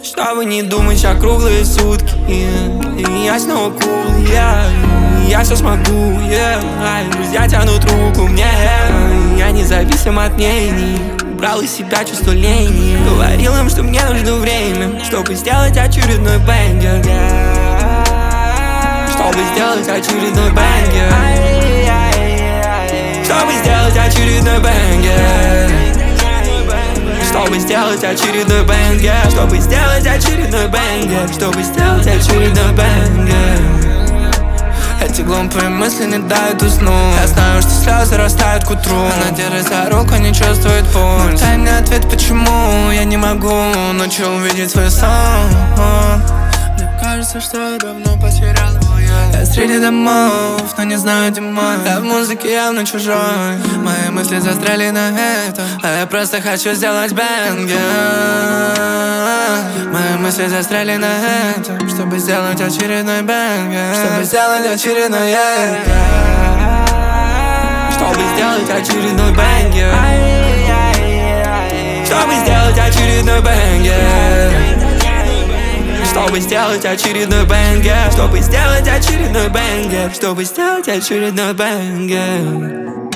Чтобы не думать о круглые сутки, и я снова cool, я все смогу, друзья тянут руку мне, я независим от мнений. Брал из себя чувство лени, говорил им, что мне нужно время, чтобы сделать очередной бэнгер, чтобы сделать очередной бэнгер, чтобы сделать очередной бэнгер, чтобы сделать очередной бэнгер, чтобы сделать очередной бэнгер, чтобы сделать очередной бэнгер. Эти глупые мысли не дают уснуть. Я знаю, что слезы растают к утру. Она держится руку, не чувствует пульс. Но дай мне ответ, почему я не могу ночью увидеть свой сон. Мне кажется, что я давно потерял его. Я среди домов, но не знаю, где мой. Я в музыке явно чужой. Мои мысли застряли на этом, а я просто хочу сделать бэнгер. Мои мысли застряли на этом, чтобы сделать очередной бэнгер, чтобы сделать очередной чтобы сделать очередной бэнгер, чтобы сделать очередной бэнгер, чтобы сделать очередной бэнгер, чтобы сделать очередной бэнгер, чтобы сделать очередной бэнгер.